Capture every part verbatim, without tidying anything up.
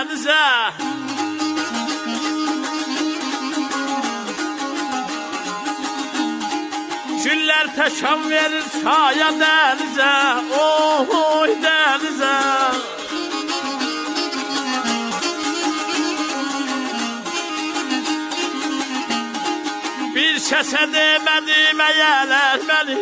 dənizə. Güllər təkan verir saya dənizə. Oy dənizə. Bir kəsə demədi məyələr məni.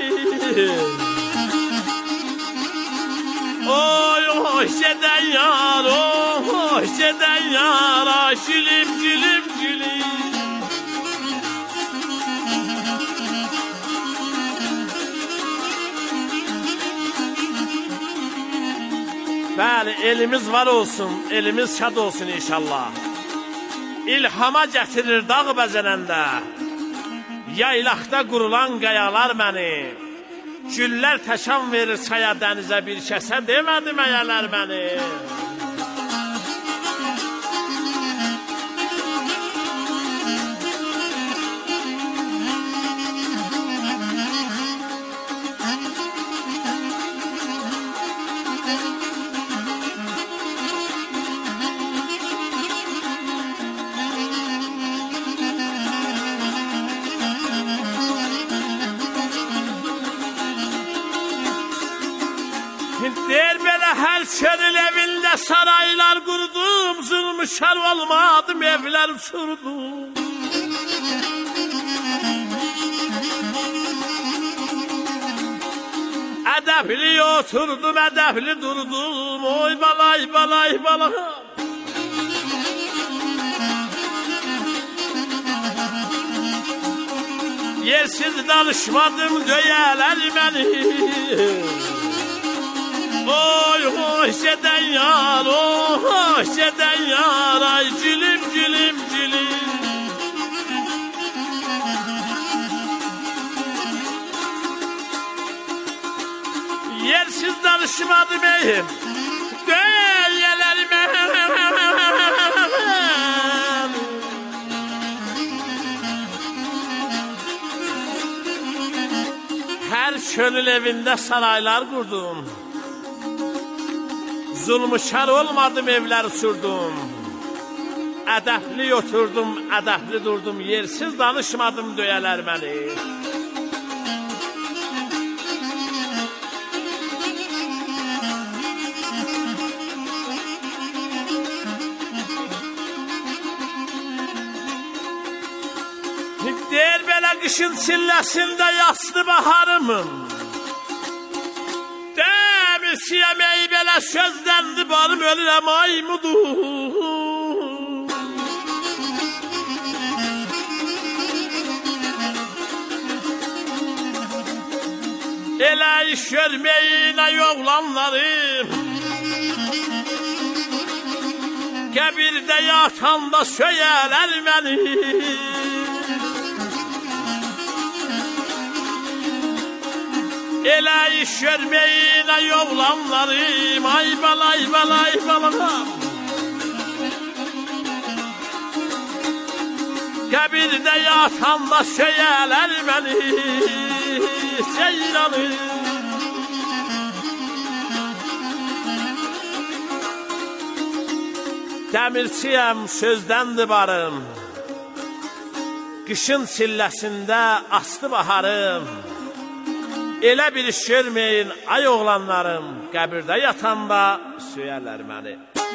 Oy oy gedən yar, oy gedən yar, ay gülüm gülüm gülüm. Bəli, elimiz var olsun, elimiz şad olsun inşallah. İlhama gətirir dağ bəzənəndə, yaylaqda qurulan qayalar məni. Güllər təkan verir saya dənizə, bir kəsə demədi məyələr məni. Der belə hər şeril evində saraylar qurdum, zulmüşər olmadım, evlər uçurdum. Ədəbli oturdum, ədəbli durdum, oy balay balay balay. Yersiz danışmadım, döyələr məni. Oy oy gedən yar, oy gedən yar, ay gülüm gülüm gülüm. Yersiz danışmadım eyim, döyələrəm. Hər könül evində saraylar qurdum, zulmüşər olmadım, evlər uçurdum. Ədəbli oturdum, ədəbli durdum, yersiz danışmadım, döyələr məni. Der belə qışın çilləsində yaslı baharımın, Siyəməyi belə sözləndi, barım ölürəm aymudum. Elə iş görməyinə yoğlanlarım, qəbirdə yatanda söyələr məni. Elə iş görməyinə yoğlanlarım, ay balay balay balay. Qəbirdə yatanda söyələr məni, seyranım. Dəmirçiyəm, sözdəndir barım, qışın çilləsində aslı baharım. Elə bir iş görməyin, ay oğlanlarım, qəbirdə yatanda söyərlər məni.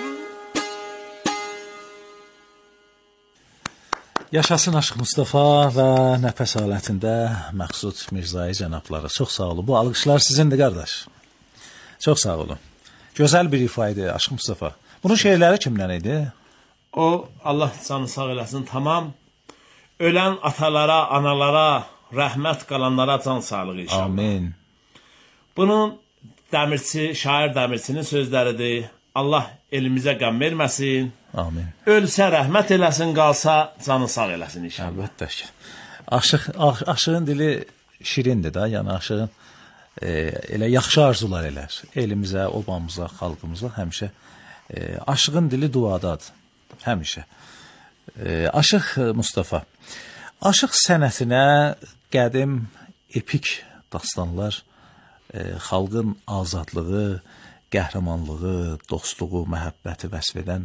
Yaşasın Aşıq Mustafa və nəfəs alətində Məqsud Mirzai cənabları. Çox sağ olun. Bu alqışlar sizindir, qardaş. Çox sağ olun. Gözəl bir ifa idi Aşıq Mustafa. Bunun şeirləri kimdən idi? O, Allah canı sağ eləsin, tamam. Ölən atalara, analara, rəhmət qalanlara can sağlığı inşallah. Amin. Bunun dəmirçi, şair dəmirçinin sözləridir. Allah elimizə qəm verməsin. Amin. Ölsə rəhmət eləsin, qalsa canı sağ eləsin inşallah. Əlbəttə ki. Aşıq, aşığın dili şirindir da, yəni aşığın e, elə yaxşı arzular elər. Elimizə, obamıza, xalqımıza həmişə. E, aşığın dili duadadır, həmişə. E, Aşıq Mustafa, aşıq sənətinə qədim epik dastanlar, e, xalqın azadlığı, qəhrəmanlığı, dostluğu, məhəbbəti vəsf edən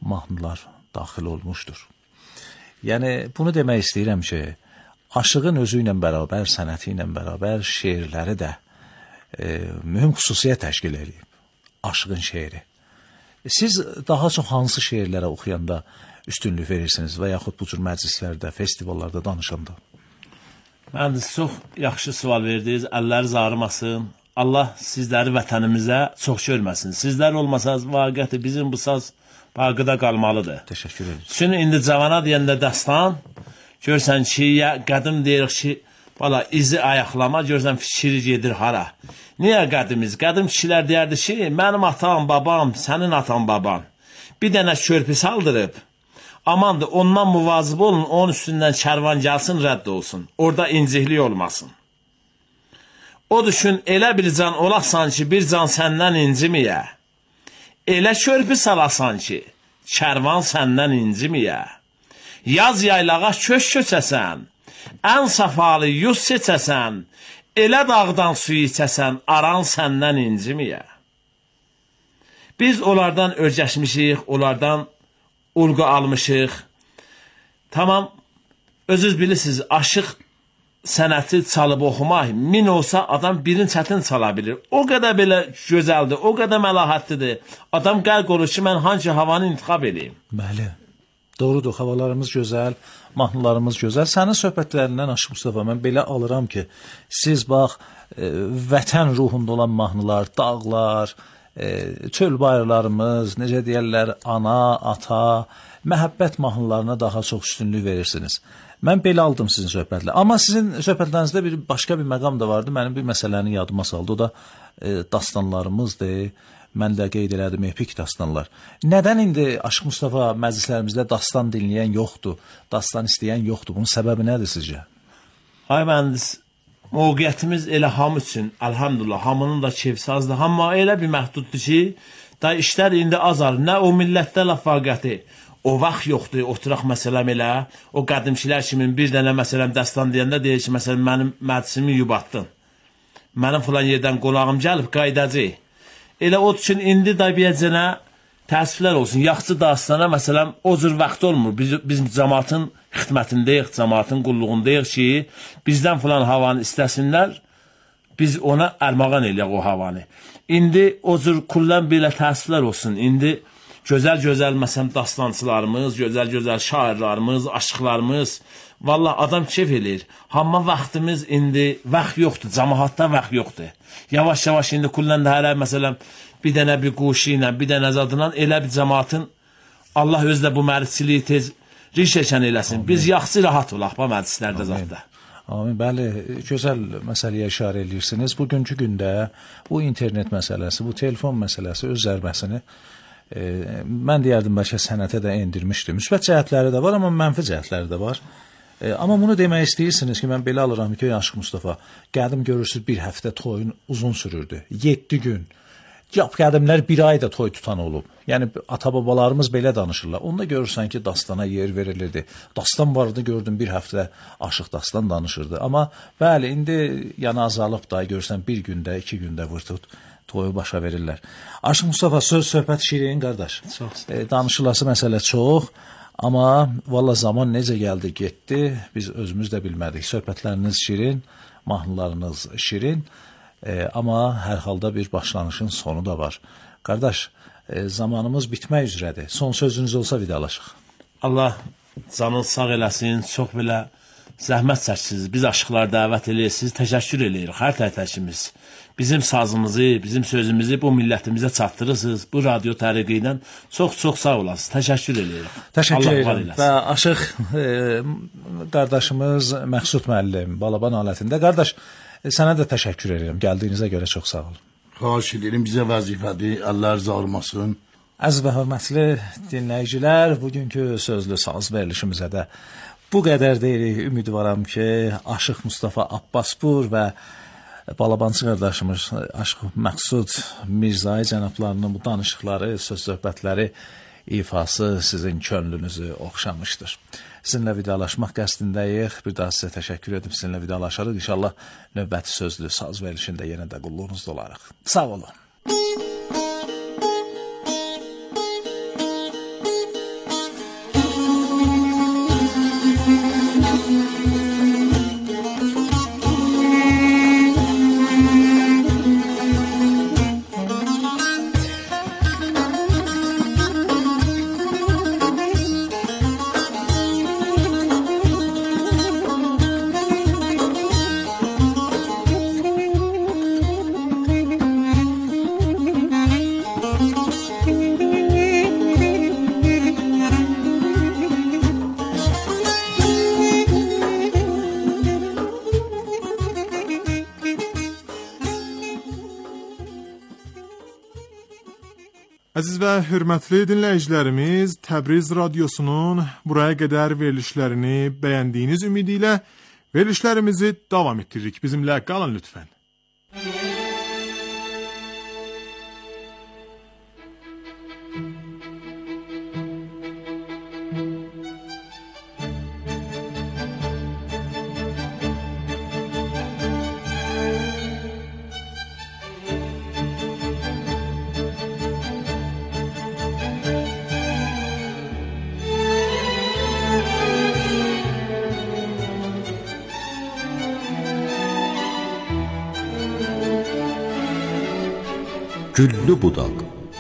mahnılar daxil olmuşdur. Yəni, bunu demək istəyirəm ki, Aşığın özü ilə bərabər, sənəti ilə bərabər şeirləri də e, mühüm xüsusiyyət təşkil edib. Aşığın şeiri. Siz daha çox hansı şeirlərə oxuyanda üstünlük verirsiniz və yaxud bu cür məclislərdə, festivallarda danışanda? Mən çox yaxşı sual verdiniz, əlləriniz ağrımasın. Allah sizləri vətənimizə çox görməsin. Sizlər olmasaz, vaqiəti bizim bu saz baqidə qalmalıdır. Təşəkkür ederim. Çünki indi cavana deyəndə dəstan, görsən ki, ya qədim deyirik ki, valla izi ayaqlama, görsən fikri gedir hara. Niyə qədimiz? Qədim kişilər deyərdi ki, mənim atam, babam, sənin atan, baban bir dənə körpü saldırıb, amandır, ondan muvazib olun, onun üstündən kərvan gəlsin, rədd olsun. Orada inciklik olmasın. O düşün, elə bir can olasan ki, bir can səndən inciməyə. Elə körpü salasan ki, kərvan səndən inciməyə. Yaz yaylağa köş köçəsən, ən safalı yuz seçəsən, elə dağdan suyu içəsən, aran səndən inciməyə. Biz onlardan örgəşmişik, onlardan ulğu almışıq. Tamam, özünüz bilirsiniz, aşıq sənəti çalıb oxumaq, min olsa adam birin çətin çala bilir. O qədər belə gözəldir, o qədər məlahətlidir. Adam qərq olur ki, mən hangi havanı intiqab edeyim? Bəli. Doğrudur, havalarımız gözəl, mahnılarımız gözəl. Sənin söhbətlərindən Aşıq Mustafa, mən belə alıram ki, siz bax, e, vətən ruhunda olan mahnılar, dağlar, e, çöl bayırlarımız, necə deyərlər, ana, ata, məhəbbət mahnılarına daha çox üstünlük verirsiniz. Mən belə aldım sizin söhbətlə. Amma sizin söhbətlərinizdə bir başqa bir məqam da vardı. Mənim bir məsələni yadıma saldı. O da e, dastanlarımızdır. Mən də qeyd elədim, epik dastanlar. Nədən indi Aşıq Mustafa məclislərimizdə dastan dinləyən yoxdur, dastan istəyən yoxdur? Bunun səbəbi nədir sizcə? Ay mühəndis, mövqeyyətimiz elə hamı üçün, əlhamdülillah, hamının da keyfsazdır. Amma elə bir məhduddur ki, da işlər indi azar. Nə o millətdə laf vaqiyyəti, o vaxt yoxdur, oturaq məsələm elə, o qədimçilər kimin bir dənə məsələm dastan deyəndə deyir ki, məsələn, mənim məclisimi yubatdın. Mənim filan yerdən qonağım gəlib, qaydacı. Elə o üçün indi da biyəcənə təəssüflər olsun. Yaxçı dastana, məsələn, o cür vaxt olmur. Biz, biz cəmaatın xidmətindəyik, cəmaatın qulluğundayıq ki, bizdən filan havanı istəsinlər, biz ona ərmağan eləyək o havanı. İndi o cür kullən belə təəssüflər olsun. İndi gözəl-gözəl, məsələn, dastancılarımız, gözəl-gözəl şairlarımız, aşıqlarımız, valla adam keyf eləyir. Amma vaxtımız indi, vaxt yoxdur, cəmaatda vaxt yoxdur. Yavaş-yavaş indi kullən də hələ, məsələn, bir dənə bir quşu ilə, bir dənə zadından elə bir cəmaatın, Allah özdə bu mərçiliyi tez rişəkən eləsin. Amin. Biz yaxşı rahat olaq bu məclislərdə zadda. Amin, bəli, gözəl məsələyə işarə edirsiniz. Bugünkü gündə bu internet məsələsi, bu telefon məsələsi öz zərbəsini e, mən deyərdim bəlkə sənətə də endirmişdi. Müsbət cəhətləri də var, amma mənfi cəhətləri də var. E, amma bunu demək istəyirsiniz ki, mən belə alıram ki, Aşıq Mustafa, qədim görürsünüz bir həftə toyun uzun sürürdü, yeddi gün. Yap qədimlər bir ay da toy tutan olub. Yəni, ata-babalarımız belə danışırlar. Onda görürsən ki, dastana yer verilirdi. Dastan vardı, gördüm bir həftə Aşıq dastan danışırdı. Amma bəli, indi yana azalıb da, görürsən bir gündə, iki gündə vırtut toyu başa verirlər. Aşıq Mustafa, söz, söhbət şirin, qardaş. Çox e, danışılası məsələ çox. Amma valla zaman necə gəldi, getdi, biz özümüz də bilmədik. Söhbətləriniz şirin, mahnılarınız şirin, e, amma hər halda bir başlanışın sonu da var. Qardaş, e, zamanımız bitmək üzrədir. Son sözünüz olsa vidalaşıq. Allah canını sağ eləsin, çox belə zəhmət çəksiniz. Biz aşıqlar dəvət eləyirsiniz, təşəkkür eləyirik, hər tərtəkimiz. Bizim sazımızı, bizim sözümüzü bu millətimizə çatdırırsınız. Bu radyo təriqi ilə çox-çox sağ olasınız. Təşəkkür edirik. Təşəkkür edirəm. Və Aşıq e, qardaşımız Məxsud müəllim Balaban alətində. Qardaş, e, sənə də təşəkkür edirəm. Gəldiyinizə görə çox sağ olun. Xahiş edirəm, bizə vəzifədir. Allah rızə olmasın. Əziz və hörmətli dinləyicilər, bugünkü sözlü saz verilişimizə də bu qədər deyirik. Ümidvaram ki, Aşıq Mustafa Abbaspur və Balabancı qardaşımız Aşıq Məxsud Mirzai cənablarının bu danışıqları, söz söhbətləri ifası sizin könlünüzü oxşamışdır. Sizinlə vidalaşmaq qəsdindəyik. Bir daha sizə təşəkkür edib sizinlə vidalaşarıq. İnşallah növbəti sözlü saz verilişində yenə də qulluğunuzda olarıq. Sağ olun. Əziz və hörmətli dinləyicilərimiz, Təbriz Radiosunun buraya qədər verilişlərini bəyəndiyiniz ümidi ilə verilişlərimizi davam etdiririk. Bizimlə qalın lütfən. Güllü budaq.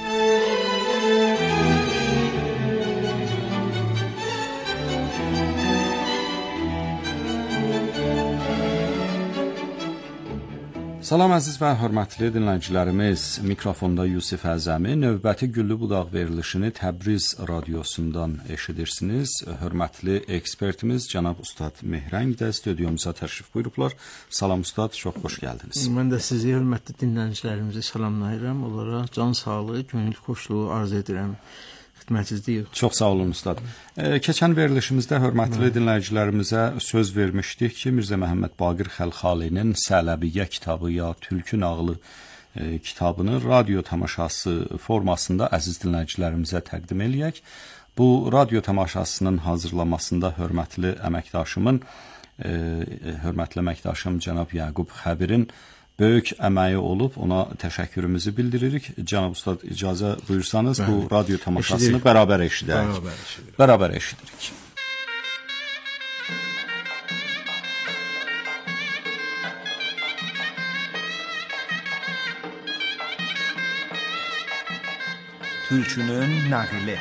Salam əziz və hörmətli dinləyicilərimiz, mikrofonda Yusif Əzəmi. Növbəti Güllü budaq verilişini Təbriz Radiosundan eşidirsiniz. Hörmətli ekspertimiz cənab Ustad Mehrəng də stüdyomuza təşrif buyurublar. Salam Ustad, çox xoş gəldiniz. Mən də sizi hörmətli dinləyicilərimizi salamlayıram. Onlara can sağlığı, könül xoşluğu arz edirəm. Xidmətinizdə. Çox sağ olun Ustad. E, keçən verilişimizdə hörmətli Hı. dinləyicilərimizə söz vermişdik ki, Mirzə Məhəmməd Baqir Xəlxalinin Sələbiyyə kitabı ya Tülkü nağılı e, kitabını radio tamaşası formasında əziz dinləyicilərimizə təqdim eləyək. Bu radio tamaşasının hazırlamasında hörmətli əməkdaşımın, e, hörmətli əməkdaşım cənab Yaqub Xəbirin böyük əməyi olub, ona təşəkkürümüzü bildiririk. Cənab Ustad, icazə buyursanız, Bəli. bu radio tamaşasını eşidirik. bərabər eşidək. Bərabər eşidirik. Bərabər eşidirik. Tülkünün nağılı.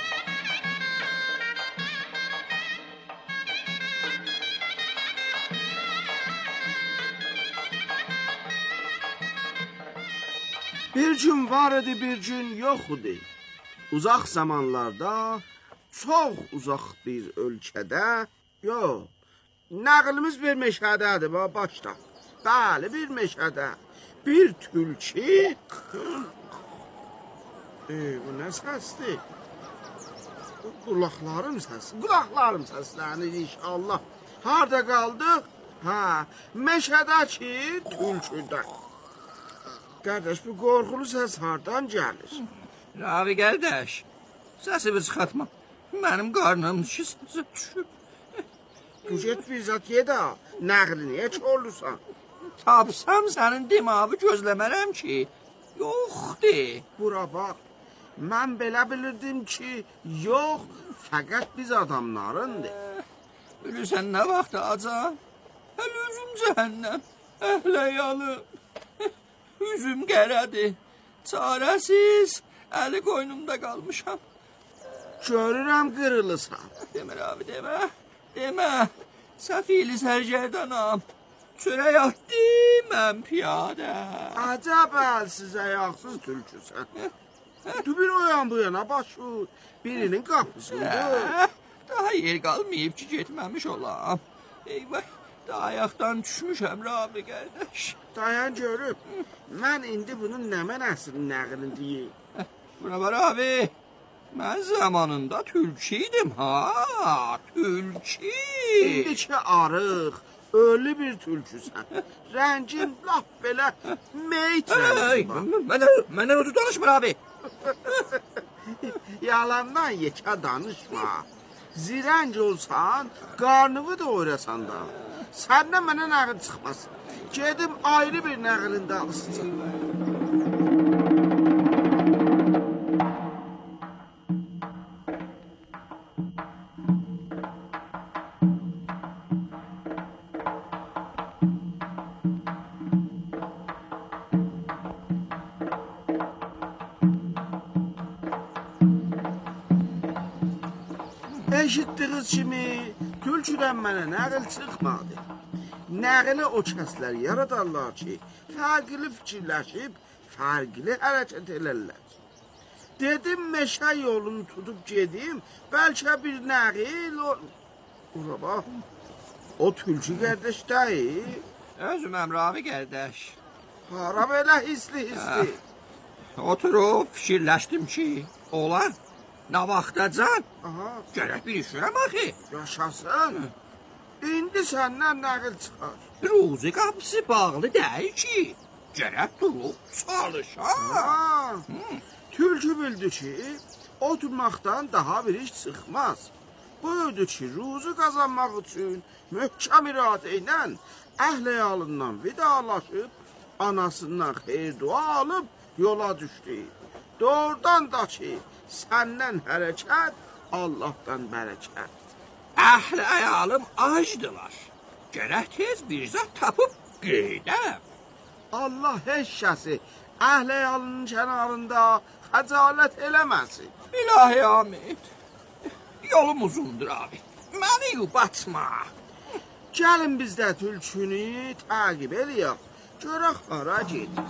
Bir gün var idi, bir gün yox idi. Uzaq zamanlarda, çox uzaq bir ölkədə, yox, nəqlimiz bir meşədədir, başda. Bəli, bir meşədə, bir tülkü, ey, bu nə səsdir? Qulaqlarım səs, qulaqlarım səslənir inşallah. Harada qaldıq? Hə, meşədəki tülküdə. Qardaş, bu qorxulu səs hardan gəlir? Ravi qardaş, səsimi çıxartma. Mənim qarnım şişsə düşüb. Bu get bir zat yeda, nəqli niyə çorlusan? Tapsam sənin dimağı gözləmərəm ki, yoxdur. Bura bax, mən belə bilirdim ki, yox, fəqət biz adamlarındır. Bilirsən nə vaxt acam? Həl üzüm cəhənnəm, əhləyalım. Üzüm qərədir, çarəsiz, əli qoynumda qalmışam. Görürəm qırılısan. Demir abi, demə, demə, səfili sərgərdanam, çörək atdı, mən piyadə. Əcəb əlsiz əyaqsız tülküsən. Dübün o yan bu yana başvur, birinin qapısında. Daha yer qalmayıb ki, getməmiş olam. Eyvah, da ayaqdan düşmüşəm Rabi qardaş. Dayan görüb, mən indi bunun nə mənəsinin nəqlini deyim. Buna var abi, mən zamanında tülküydim ha, tülkü. İndi ki arıq, ölü bir tülküsən. Rəngin laf belə meyt rəngin. Mənə ötü danışmır abi. Yalandan yekə danışma. Zirəng olsan, qarnıvı da öyrəsən da. Səndən mənə nəql çıxmasın. Gedim ayrı bir nəqlində alsın. Eşitdiniz kimi, tülküdən mənə nəql çıxmadı. Nəqli o kəslər yaradarlar ki, fərqli fikirləşib, fərqli hərəkət elərlər. Dedim, meşə yolunu tutub gedim, bəlkə bir nəqil o... Ura bax, o tülkü qardaş deyil. Özüm Əmravi qardaş. Hara belə hisli hisli. Oturub fikirləşdim ki, olar, nə vaxtacan? Aha, Gərək bir işürəm axı. yaşasın. İndi səndən nəqil çıxar. Ruzi qapısı bağlı deyil ki, gərək durub çalışam. Ha, tülkü bildi ki, oturmaqdan daha bir iş çıxmaz. Buyurdu ki, ruzu qazanmaq üçün möhkəm iradə ilə əhl-əyalından vidalaşıb, anasından xeyir dua alıb yola düşdü. Doğrudan da ki, səndən hərəkət, Allahdan bərəkət. Əhl-əyalım acdılar. Gərək tez bir zat tapıb qeydəm. Allah heç kəsi əhl-əyalının kənarında xəcalət eləməsin. İlahi Amid, yolum uzundur abi. Məni yubatma. Gəlin biz də tülkünü təqib eləyək. Görək hara gedir.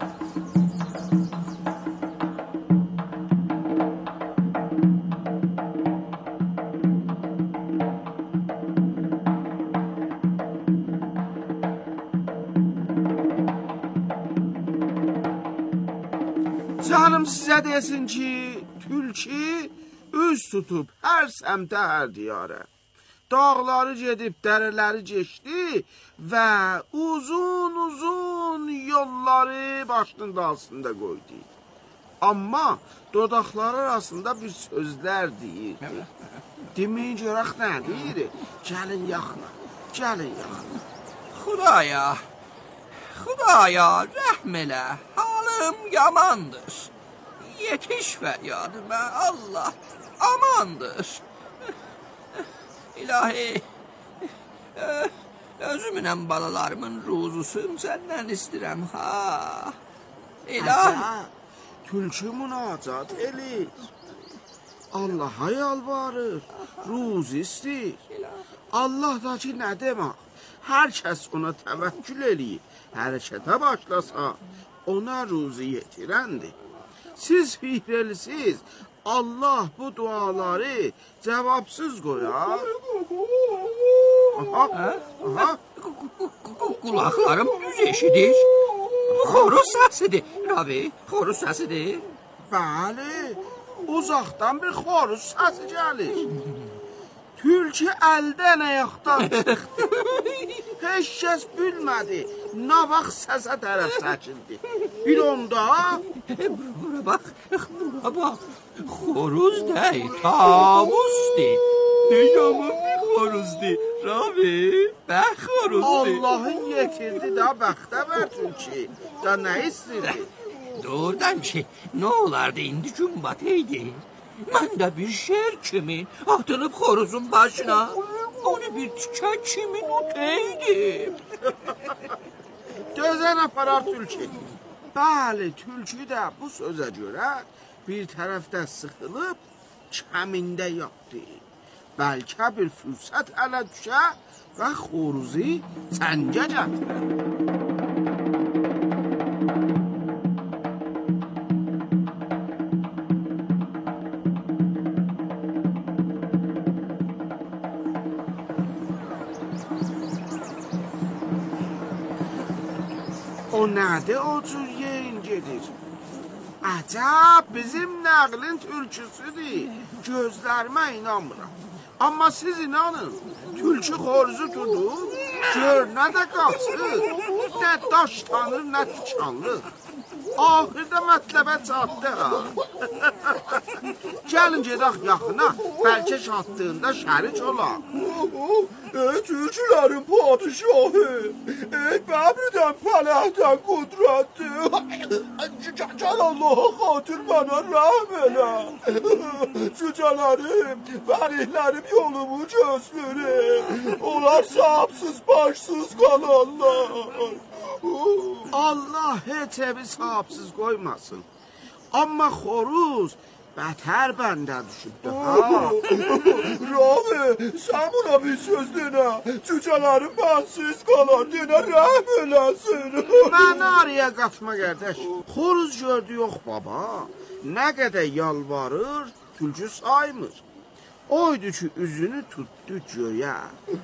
Canım sizə desin ki, tülkü üz tutub hər səmtə, hər diyarə. Dağları gedib, dərələri keçdi və uzun-uzun yolları başının dalsında qoydu. Amma dodaqları arasında bir sözlər deyir. Deməyin görək nə deyir? Gəlin yaxına, gəlin yaxına. Xudaya, Xudaya rəhm elə, halım yamandır. Yetiş fəryadıma, Allah amandır. İlahi, özümlə balalarımın ruzusunu səndən istəyirəm, ha. İlahi. Tülkü münacat elir. Allah'a yalvarır, ruz istəyir. Allah da ki, nə demək? Hər kəs ona təvəkkül eləyib, hərəkətə başlasa, ona ruzu yetirəndir. Siz fikrelisiz, Allah bu duaları cavabsız qoyar. Aha, aha. Qulaqlarım düz eşidir. Bu xoruz səsidir, Rabi, xoruz səsidir. Bəli, uzaqdan bir xoruz səsi gəlir. Tülkü əldən ayaqdan çıxdı. Heç kəs bilmədi, nə vaxt səsə tərəf çəkildi. Bir onda... Bura bax, bura bax, xoruz deyil, tavusdur. Ne yaman bir xoruzdur, Rabi, bəx xoruzdur. Allah'ın yetirdi də bəxtə ver Tülkü, da nə istirdi? Doğrudan ki, nə olardı indi gün batıydı? Mən də bir şer kimi atılıb xoruzun başına, onu bir tükə kimi tutaydım. Dözən aparar Tülkü. Bəli, Tülkü də bu sözə görə bir tərəfdə sıxılıb, kəmində yapdı. Bəlkə bir fürsət ələ düşə və xoruzu çəngə gətirər. O nədir o cür yerin gedir? Əcəb, bizim nəqlin tülküsüdür. Gözlərimə inanmıram. Amma siz inanın, tülkü xoruzu tutur, gör nə də qaçır, nə daş tanır, nə tikanlıq. Ahirdə mətləbə çatdı ha. Gəlin gedək yaxına, bəlkə çatdığında şərik olaq. Ey tülkülərin padişahı, ey bəbirdən pələhdən qudrətli, gəl Allaha xatir mənə rəhm elə. Cücələrim, vərihlərim yolumu gözlürür, onlar sahibsiz, başsız qalarlar. Allah heç evi sahibsiz qoymasın. Amma xoruz bətər bəndə düşübdür, ha? Ravi, sən buna bir söz denə, cücələrin mənsiz qalar, denə rəhm eləsin. Məni araya qatma, qardaş. Xoruz gördü yox, baba. Nə qədər yalvarır, tülkü saymır. Oydu ki üzünü tutdu göyə.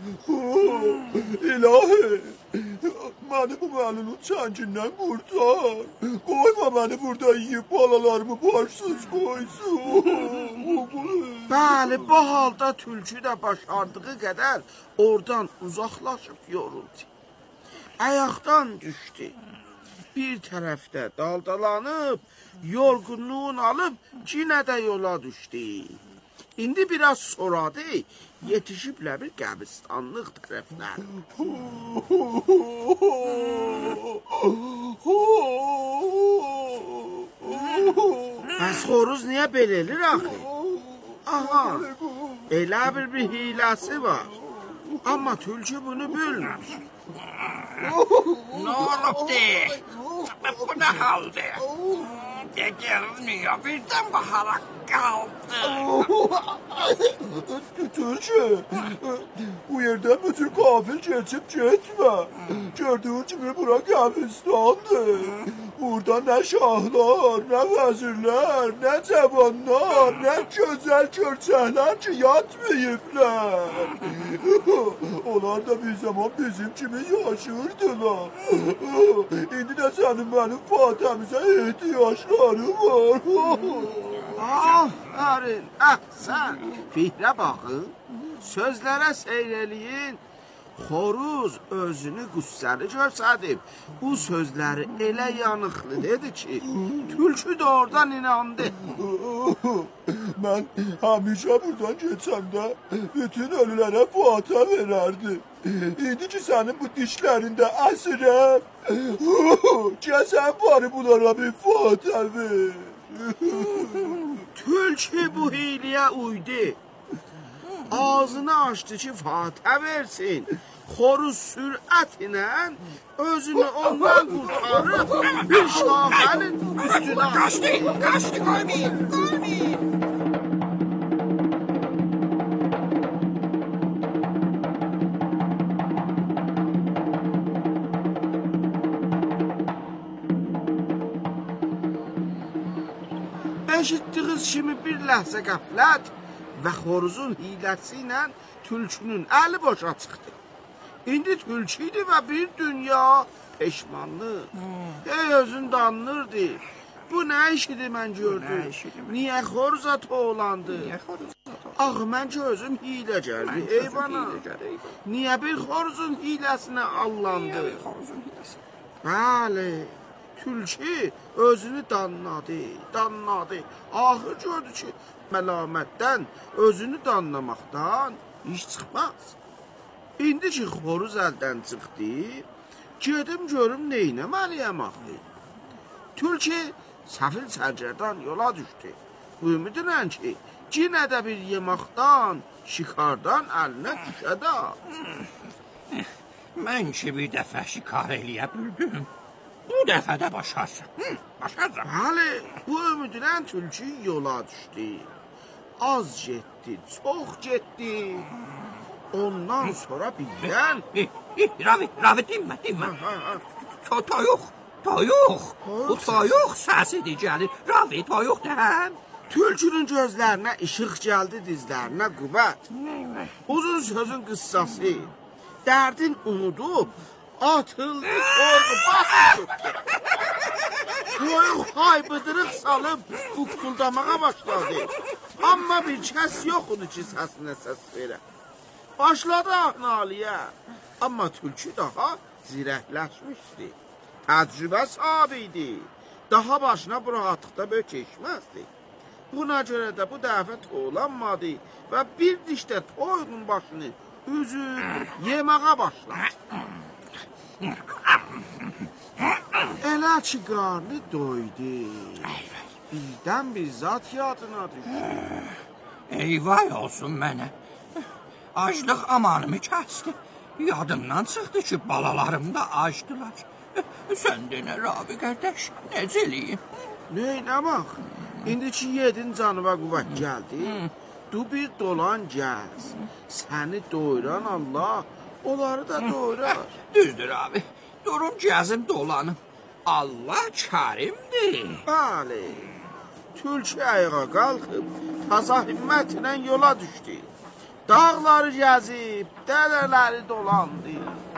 İlahi, məni bu məlunun çəngindən qurtar. Qoyma məni burada yiyib balalarımı başsız qoysun. Bəli, bu halda tülkü də başardığı qədər oradan uzaqlaşıb yoruldu. Ayaqdan düşdü. Bir tərəfdə daldalanıb, yorğunluğun alıb yenə də yola düşdü. İndi biraz soradı, yetişiblə bir qəbristanlıq tərəfdən. Bəs xoruz niyə belə elir axı? Aha, elə bir bir hiləsi var. Amma tülkü bunu bilmir. Ne olubdu? Bu ne halde? Gelmiyor, birden baharak kaldı. Tülkü, bu yerden bütün kafil geçip gitme. Gördüğün gibi bura qəbristandır. Burada ne şahlar, ne vezirler, ne cevanlar, ne güzel körçəklər ki yatmayıblar. Onlar da bir zaman bizim kimi yaşırdılar. İndi de senin benim Fatih'imize ihtiyaçları var. Aferin, əhsən. Fikrə baxın, sözlərə seyr eləyin. Xoruz özünü qüssəli görsədib. Bu sözləri elə yanıqlı dedi ki, tülkü də oradan inandı. Mən həmişə buradan keçəndə bütün ölülərə Fatih verərdim. İndi ki sənin bu dişlərində əsirəm, kəsən bari bunlara bir Fatih ver. Tülkü bu hiyliyə uydu. Ağzını açdı ki Fatih versin. Xoruz sürətlə özünü ondan qurtarıb bir şahənin üstünə Kaçtı, kaçtı, koymayın, koymayın. Eşitdiniz kimi bir ləhzə qəflət və xoruzun hiləsi ilə tülkünün əli boşa çıxdı. İndi tülküydü və bir dünya peşmanlıq. Ey özün danırdı. Bu nə işidir mən gördüm? Niyə xoruza toğlandı? Axı mən ki özüm hiləgərdi, eyvana. Niyə bir xoruzun hiləsinə allandı? Bəli. Tülkü özünü danladı, danladı. Axır gördü ki, məlamətdən, özünü danlamaqdan iş çıxmaz. İndi ki, xoruz əldən çıxdı, gedim görüm neynəməliyəm axı. Tülkü səfil sərgərdan yola düşdü. Ümidinən ki, yenə də bir yemaqdan, şikardan əlinə düşədə. Mən ki bir dəfə şikar eləyə bildim. Bu dəfə də başarsın. Başarsın. Bəli, bu ümidinən tülkü yola düşdü. Az getdi, çox getdi. Ondan sonra birdən... Ravi, Ravi dinmə, dinmə. Toyuq, toyuq. Bu toyuq səsidir gəlir. Ravi, toyuq dəm. Tülkünün gözlərinə işıq gəldi, dizlərinə qüvvət. Uzun sözün qıssası. Dərdin unudub, atıldı, tordu, basıb tutdu. Toyuq haybıdırıq salıb, buqqıldamağa başladı. Amma bir kəs yoxudur ki, səsinə səs verə. Başladı ağnalıya. Amma tülkü daha zirəkləşmişdi. Təcrübə sahibi idi. Daha başına bu rahatlıqda böyük keçməzdi. Buna görə də bu dəfə toğlanmadı və bir dişdə toyuğun başını üzüb yemağa başladı. Elə ki, qarnı doydu. Birdən bir zat yadına düşdü. Eyvay olsun mənə. Aclıq amanımı kəsdi. Yadımdan çıxdı ki, balalarım da acdılar. Sən denə, Rabi qardaş, necə eləyim? Neynəmək? İndi ki, yedin canıva qüvvət gəldi. Du bir dolan gəz. Səni doyuran Allah, onları da doyurar. Düzdür abi. Durun gəzim dolanım. Allah kərimdir. Bəli. Tülkü ayağa qalxıb taza himmətlə yola düşdü. Dağları gəzib, dərələri dolandı.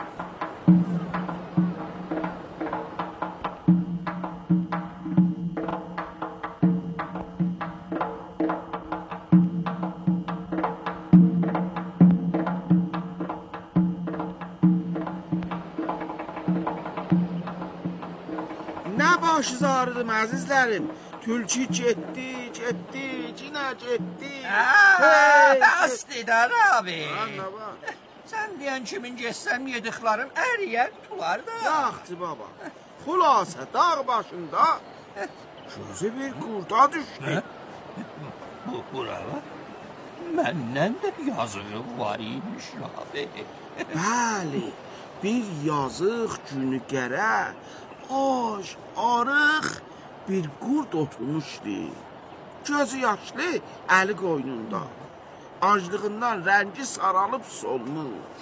Nə başınız ağrıdım əzizlərim. Tülkü getdi, getdi, cinə getdi. Hey, Aslıdan abi. Anla bak. Sen diyen kimin geçsem yediklerim eriyer tutar da. Yaxşı baba. Xülasə dağ başında gözü bir qurda düşdü. Bu burada məndən də yazığı var imiş abi. Bəli, bir yazıq günü qərə, aş, arıq bir qurd oturmuşdu. Gözü yaşlı, əli qoynunda. Aclığından rəngi saralıb solmuş.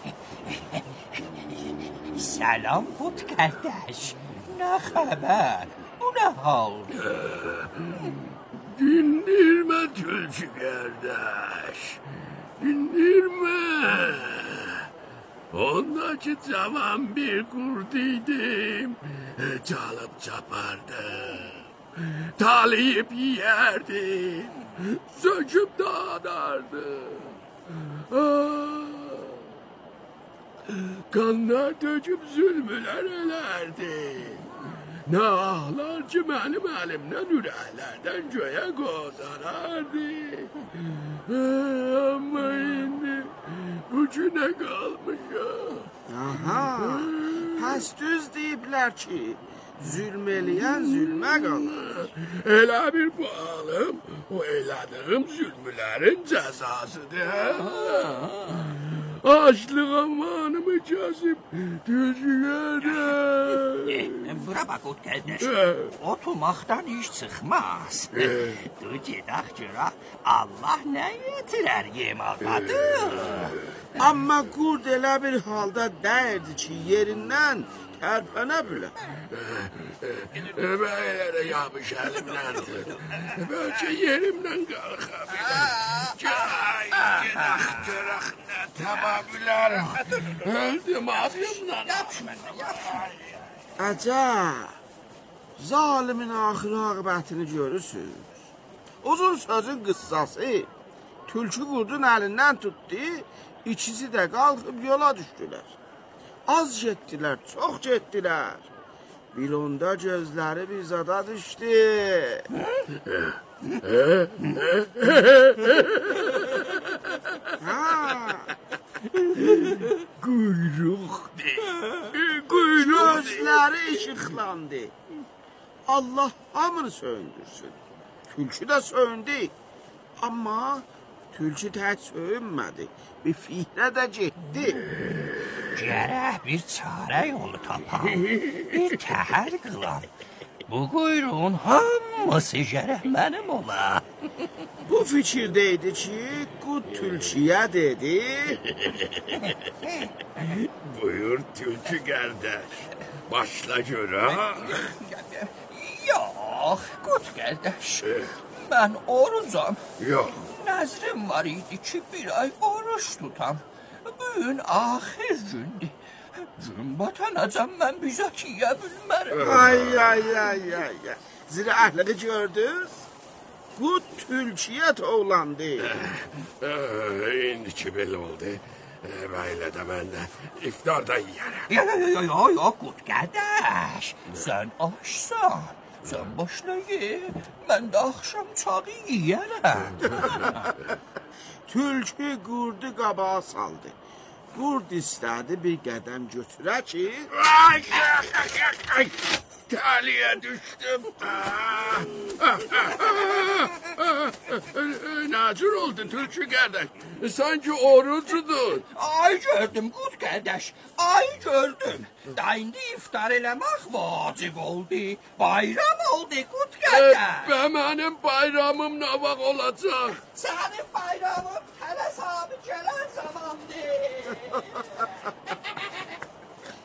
Selam Kut kardeş. Ne haber? Bu ne haldır? Dindirme Tülkü kardeş. Dindirme. Ondaki cavan bir kurt idim. Çalıp çapardım. Talayıp yerdim. Söküp dağıdardım. Ah. Kanlar döküp zulmüler elerdim. Ne ağlarcı benim elimden yüreklerden göğe kozarardı. Ama indi ucuna kalmışım. Aha, pəs düz deyiblər ki, zülm eləyən zülmə qalır. Elə bir bağlım, o elədiyim zülmülerin cezasıdır. Açlık amanımı kesip düzgüne. Bura bak Kut kardeş. Oturmaktan iş çıxmaz. Dur gedək görək Allah nə yetirer yemaqadı. Amma qurd elə bir halda dəyirdi ki, yerindən tərpənə bilər. Böyle de yapış elimdendir. Böylece yerimden kalkabilirim. Gay, gidak, gidak, ne tababilirim. Öldüm ağzımdan. Əcəb, zalimin axır aqibətini görürsünüz. Uzun sözün qıssası, tülkü qurdun əlindən tutdu, ikisi də qalxıb yola düşdülər. Az getdilər, çox getdilər. Bir onda gözləri bir zada düşdü. Ha. Kuyruk de. Kuyruk de. Gözləri işıqlandı. Allah hamını söndürsün. Tülkü də söndü. Amma tülkü tək söyünmədi. Bir fikrə də getdi. Gərək bir çarə yolu tapam. Bir təhər qılam. Bu quyruğun hamısı gərək mənim ola. Bu fikirdeydi ki, qud tülküyə dedi. Buyur Tülkü kardeş. Başla göre. Yox, Kut qardaş. Mən orucam. Yok. Nəzrim var idi ki, bir ay oruç tutam. Bugün axir gündür. Gün batanacam mən bizə kiyə bilmərəm. Ay, ay, ay, ay, ay. Zirahlığı gördünüz? Qud tülküyə tovlandı. Ee, indiki belli oldu. Ee, böyle de ben de iftarda yerim. Yo, yo, yo, yo, yo, Kut qardaş. Sən açsan. Sən başla ye. Mən də axşam çağı yiyərəm. Tülkü qurdu qabağa saldı. Qurd istədi bir qədəm götürə ki... Ay, ay, ay, ay. Taliye düştüm. Ah, ah, ah, ah. Nazır oldun Tülkü kardeş. Sanki orucudur. Ay gördüm Kut qardaş. Ay gördüm. Da indi iftar eləmək vacib oldu. Bayram oldu Kut qardaş. Be benim bayramım ne vak olacak? Sənin bayramın hələ sahibi gələn zamandır.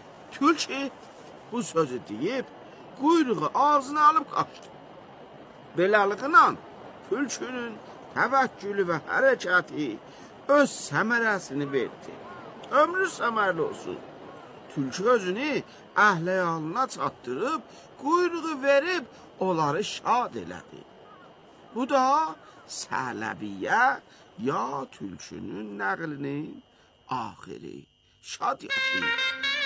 Tülkü bu sözü deyib, quyruğu ağzına alıb qaçdı. Beləliklə tülkünün təvəkkülü və hərəkəti öz səmərəsini verdi. Ömrü səmərli olsun. Tülkü özünü əhləyalına çatdırıb, quyruğu verib onları şad elədi. Bu da Sələbiyyə ya tülkünün nəqlinin axiri. Şad yaşayın.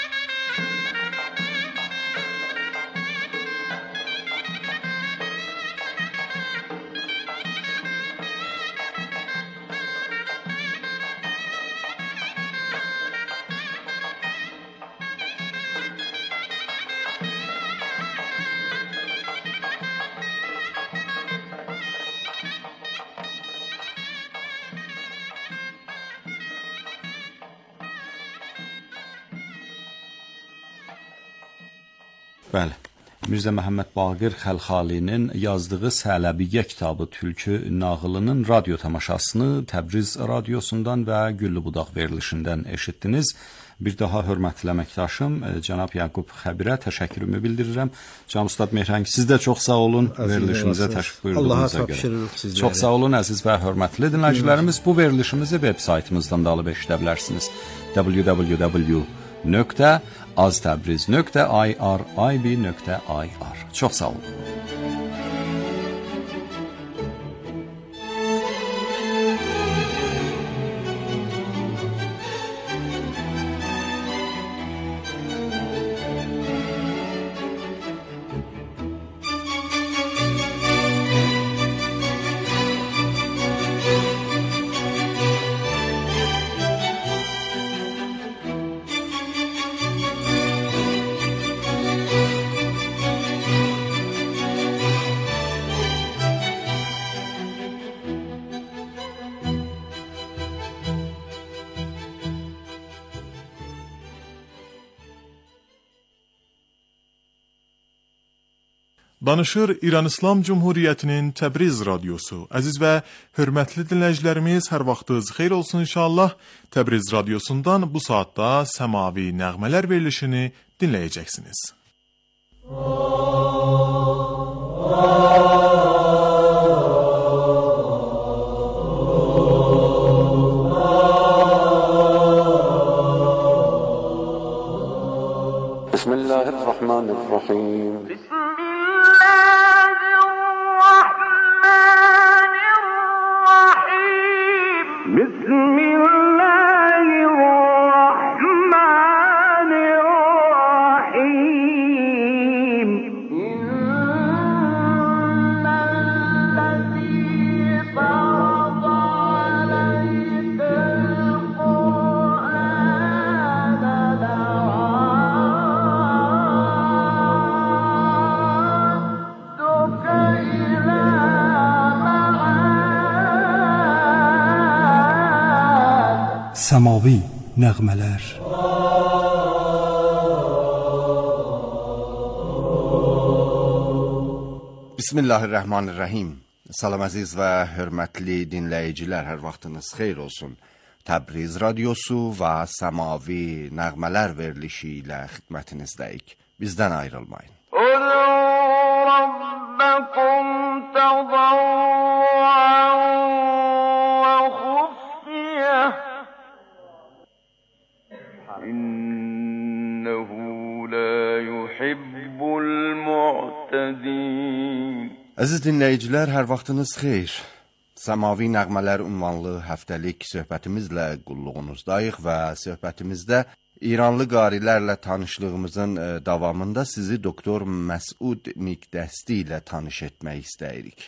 Bəli. Mirzə Məhəmməd Baqir Xəlxalinin yazdığı Sələbiyyə kitabı Tülkü nağılının radio tamaşasını Təbriz radiosundan və Güllü Budaq verilişindən eşitdiniz. Bir daha hörmətli əməkdaşım cənab Yaqub Xəbirə təşəkkürümü bildirirəm. Can Ustad Mehrang, siz də çox sağ olun verilişimizə təşrif buyurduğunuza görə. Çox sağ olun əziz və hörmətli dinləyicilərimiz. Bu verilişimizi veb saytımızdan da alıb eşidə bilərsiniz. w w w nöqtə aztabriz nöqtə i r i b nöqtə i r. Çox sağ olun. Danışır İran İslam Cumhuriyyətinin Təbriz radiosu. Əziz və hörmətli dinləyicilərimiz, hər vaxtınız xeyir olsun inşallah. Təbriz radiosundan bu saatda səmavi nəğmələr verilişini dinləyəcəksiniz. Bismillahirrahmanirrahim. Səmavi nəğmələr. Bismillahirrahmanirrahim. Salam əziz və hörmətli dinləyicilər, hər vaxtınız xeyir olsun. Təbriz radiosu və səmavi nəğmələr verilişi ilə xidmətinizdəyik. Bizdən ayrılmayın. Əziz dinləyicilər, hər vaxtınız xeyir. Səmavi nəğmələr ünvanlı həftəlik söhbətimizlə qulluğunuzdayıq və söhbətimizdə İranlı qarilərlə tanışlığımızın davamında sizi doktor Məsud Niqdəsti ilə tanış etmək istəyirik.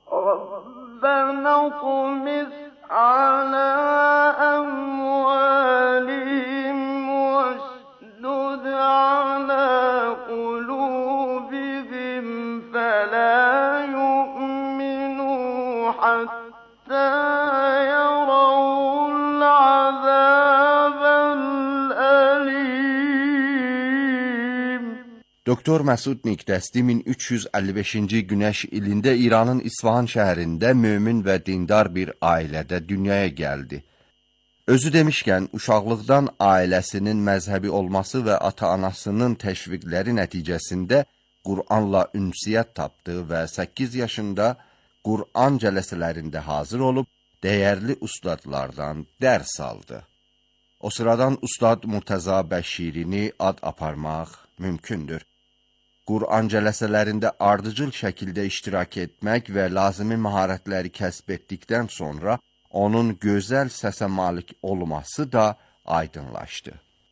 Doktor Məsud Niqdəsti min üç yüz əlli beşinci günəş ilində İranın İsfahan şəhərində mömin və dindar bir ailədə dünyaya gəldi. Özü demişkən, uşaqlıqdan ailəsinin məzhəbi olması və ata-anasının təşviqləri nəticəsində Qur'anla ünsiyyət tapdı və səkkiz yaşında Qur'an cələsələrində hazır olub, dəyərli ustadlardan dərs aldı. O sıradan Ustad Murtəza Bəşirini ad aparmaq mümkündür. Qur'an cələsələrində ardıcıl şəkildə iştirak etmək və lazımi məharətləri kəsb etdikdən sonra onun gözəl səsə malik olması da aydınlaşdı.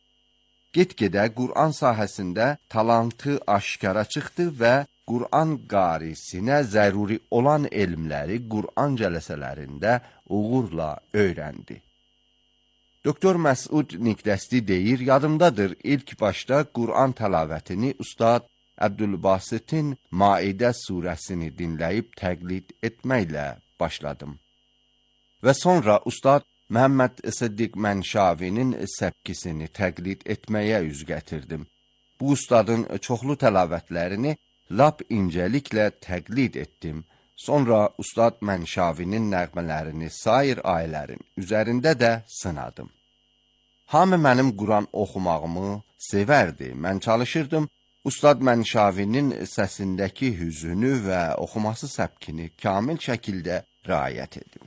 Get-gedə Qur'an sahəsində talantı aşkara çıxdı və Qur'an qarisinə zəruri olan elmləri Qur'an cələsələrində uğurla öyrəndi. Doktor Məsud Niqdəsti deyir, yadımdadır ilk başda Qur'an təlavətini Ustad Əbdülbasitin Maidə surəsini dinləyib təqlid etməklə başladım. Və sonra Ustad Məhəmməd Siddiq Mənşavinin səbkisini təqlid etməyə üz gətirdim. Bu ustadın çoxlu təlavətlərini lap incəliklə təqlid etdim. Sonra Ustad Mənşavinin nəğmələrini sair ayələrin üzərində də sınadım. Hamı mənim Quran oxumağımı sevərdi. Mən çalışırdım, Ustad Mənşavinin səsindəki hüzünü və oxuması səbkini kamil şəkildə riayət edim.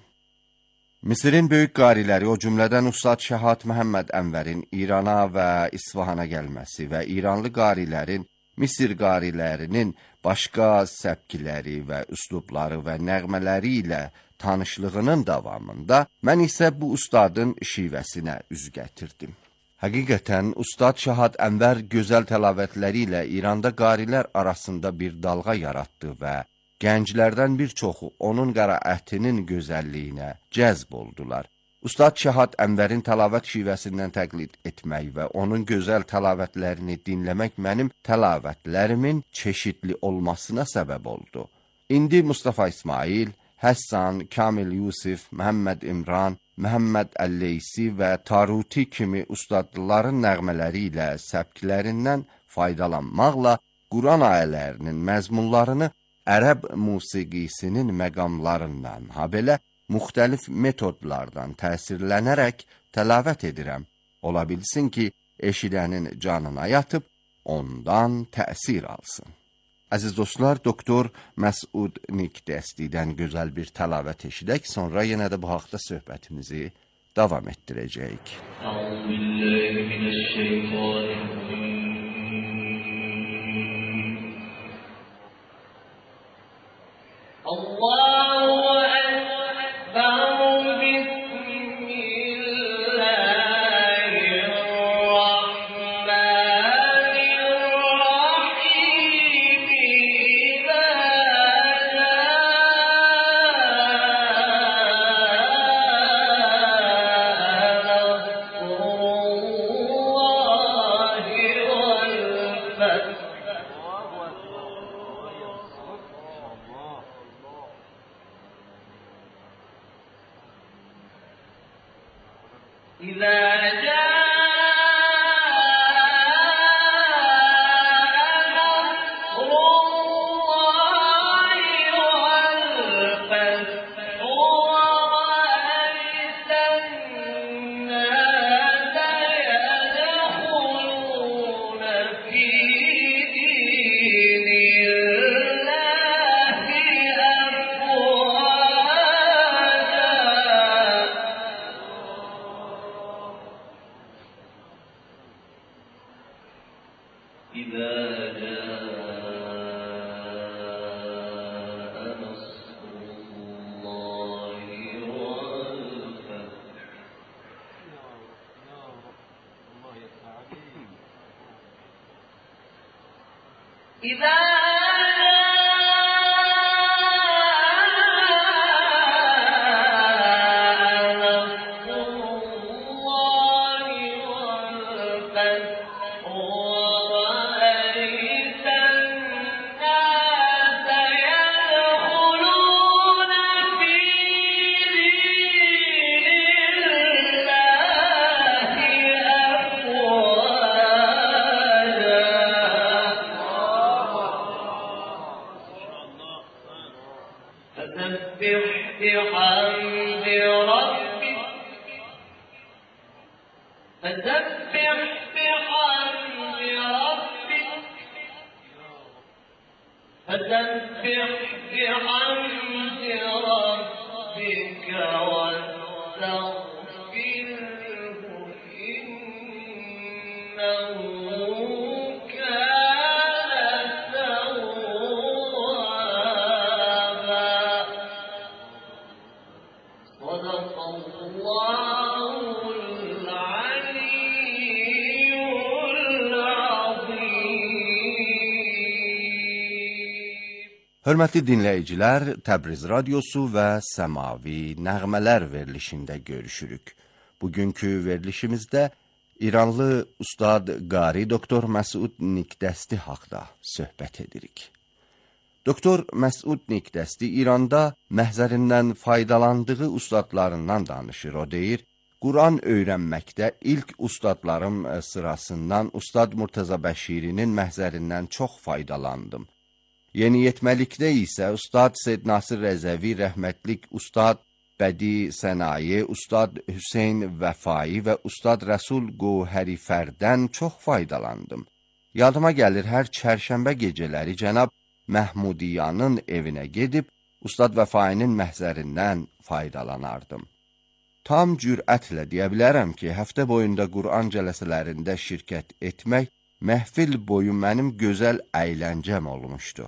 Misirin böyük qariləri, o cümlədən Ustad Şəhat Məhəmməd Ənvərin İrana və İsfahana gəlməsi və İranlı qarilərin Misir qarilərinin başqa səbkiləri və üslubları və nəğmələri ilə tanışlığının davamında mən isə bu ustadın şivəsinə üz gətirdim. Həqiqətən, Ustad Şəhat Ənvər gözəl təlavətləri ilə İranda qarilər arasında bir dalğa yaratdı və gənclərdən bir çoxu onun qəraətinin gözəlliyinə cəzb oldular. Ustad Şəhat Ənvərin təlavət şivəsindən təqlid etmək və onun gözəl təlavətlərini dinləmək mənim təlavətlərimin çeşidli olmasına səbəb oldu. İndi Mustafa İsmail, Həssan, Kamil Yusif, Məhəmməd İmran, Məhəmməd Əlleysi və Taruti kimi ustadların nəğmələri ilə səbkilərindən faydalanmaqla Quran ayələrinin məzmunlarını ərəb musiqisinin məqamlarından, habelə müxtəlif metodlardan təsirlənərək təlavət edirəm. Ola bilsin ki, eşidənin canına yatıb, ondan təsir alsın. Əziz dostlar, Doktor Məsud Niqdəstidən gözəl bir təlavət eşidək, sonra yenə də bu haqda söhbətimizi davam etdirəcəyik. Allahu فسبح بحمد ربك واستغفره إنه كان توابا صدق الله العلي Hörmətli dinləyicilər, Təbriz Radiosu və Səmavi Nəğmələr verilişində görüşürük. Bugünkü verilişimizdə İranlı ustad Qari doktor Məsud Nikdəsti haqqında söhbət edirik. Doktor Məsud Nikdəsti İranda məhzərindən faydalandığı ustadlarından danışır. O deyir, Quran öyrənməkdə ilk ustadlarım sırasından Ustad Murtaza Bəşirinin məhzərindən çox faydalandım. Yeniyetməlikdə isə Ustad Seyd Nasir Rəzəvi, rəhmətlik Ustad Bədi Sənayi, Ustad Hüseyn Vəfai və Ustad Rəsul Qohərifərdən çox faydalandım. Yadıma gəlir, hər çərşənbə gecələri Cənab Məhmudiyanın evinə gedib, Ustad Vəfainin məhzərindən faydalanardım. Tam cürətlə deyə bilərəm ki, həftə boyunda Quran cələsələrində şirkət etmək məhfil boyu mənim gözəl əyləncəm olmuşdu.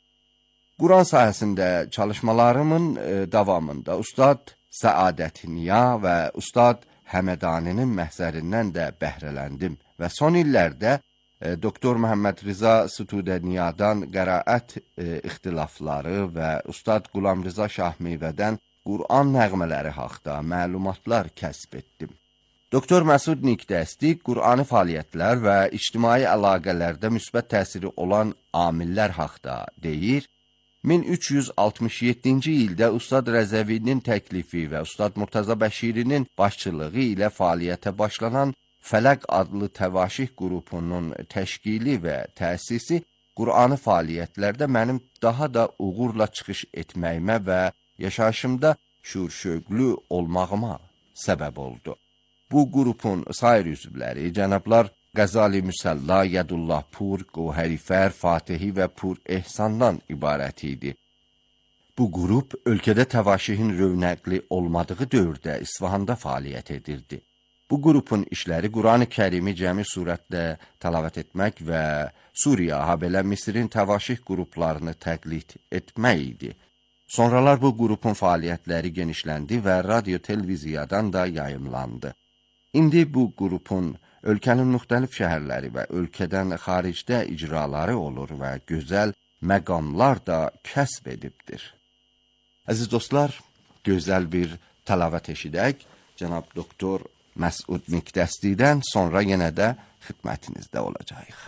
Quran sahəsində çalışmalarımın e, davamında Ustad Səadət Niya və Ustad Həmədaninin məhzərindən də bəhrələndim və son illərdə e, Doktor Məhəmməd Rıza Sütudəniyadan qəraət e, ixtilafları və Ustad Qulam Rıza Şahmeyvədən Quran nəğmələri haqqında məlumatlar kəsb etdim. Doktor Məsud Nikdəsti Qurani fəaliyyətlər və ictimai əlaqələrdə müsbət təsiri olan amillər haqqında deyir. min üç yüz altmış yeddinci ildə Ustad Rəzəvinin təklifi və Ustad Murtaza Bəşirinin başçılığı ilə fəaliyyətə başlanan Fələq adlı təvaşih qrupunun təşkili və təsisi Qurani fəaliyyətlərdə mənim daha da uğurla çıxış etməyimə və yaşayışımda şur-şöqlü olmağıma səbəb oldu. Bu qrupun sair üzvləri cənablar Qəzali Müsəlla, Yədullah Pur, Qohərifər, Fatihi və Pur Ehsandan ibarət idi. Bu qrup ölkədə təvaşihin rövnəqli olmadığı dövrdə İsfahanda fəaliyyət edirdi. Bu qrupun işləri Quran-ı Kərimi cəmi surətdə təlavət etmək və Suriya, habelə Misirin təvaşih qruplarını təqlid etmək idi. Sonralar bu qrupun fəaliyyətləri genişləndi və radio-televiziyadan da yayımlandı. İndi bu qrupun ölkənin müxtəlif şəhərləri və ölkədən xaricdə icraları olur və gözəl məqamlar da kəsb edibdir. Əziz dostlar, gözəl bir təlavət eşidək cənab doktor Məsud Nikdəstidən, sonra yenə də xidmətinizdə olacağıq.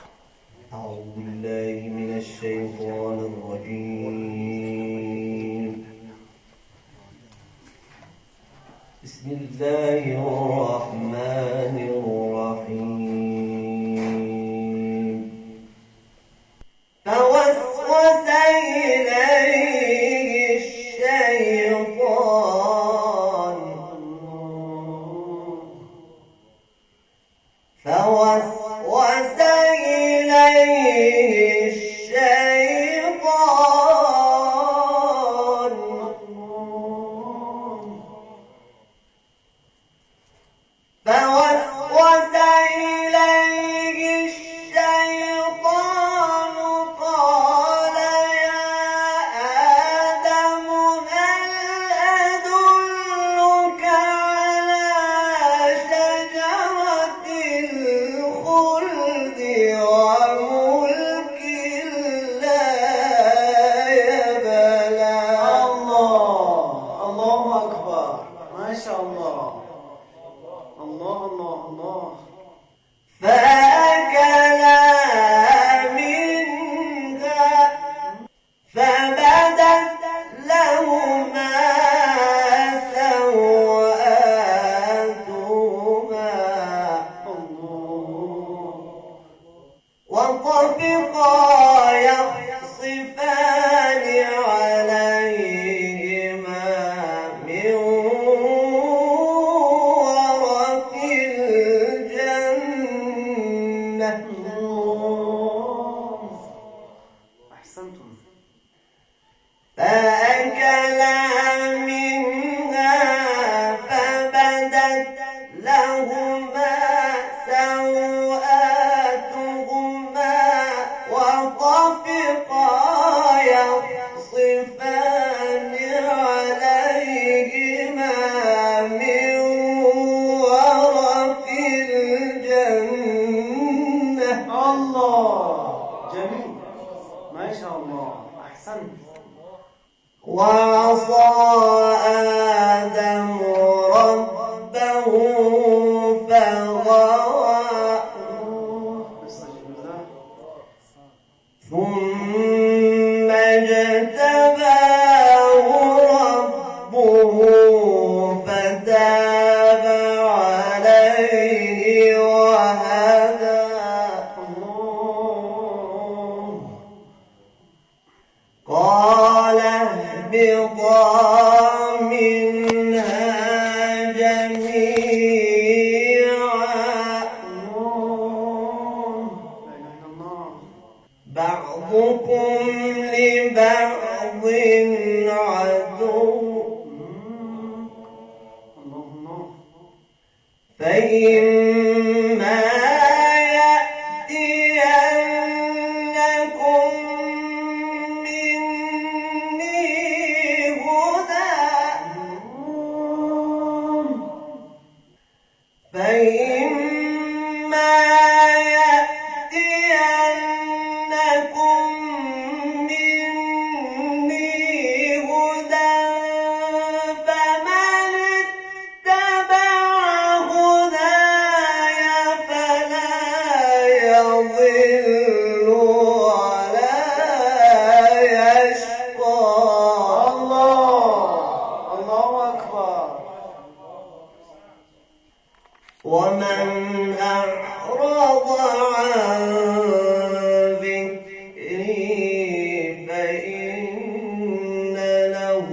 Euzubillahimineşşeytanirracim. Bismillahirrahmanirrahim. Fevesvese ileyhi'ş-şeytan. Fevesvese ileyhi'ş-şeytan. فوسوس إليه الشيطان قال يا آدم هل أدلك على شجرة الخلد وملك لا يبلى الله الله أكبر ما شاء الله الله الله الله فأكلا منها فبدت لهما سوآتهما وطفقا يخصفان عليهما من ورق الجنة بدت لهما سوآتهما وطفقا يخصفان عليهما من ورق الجنة. الله جميل ما شاء الله أحسنت. وعصى آدم ربه فغوى ثم اجتباه ربه فتاب عليه وهدى. قال اهبطا منها جميعا بعضكم لبعض عدو فإما يأتينكم فإما يأتينكم مني هدى فمن اتبع هداي فلا يضل ولا يشقى. الله الله أكبر. ومن أعرض عن ذكري فإن له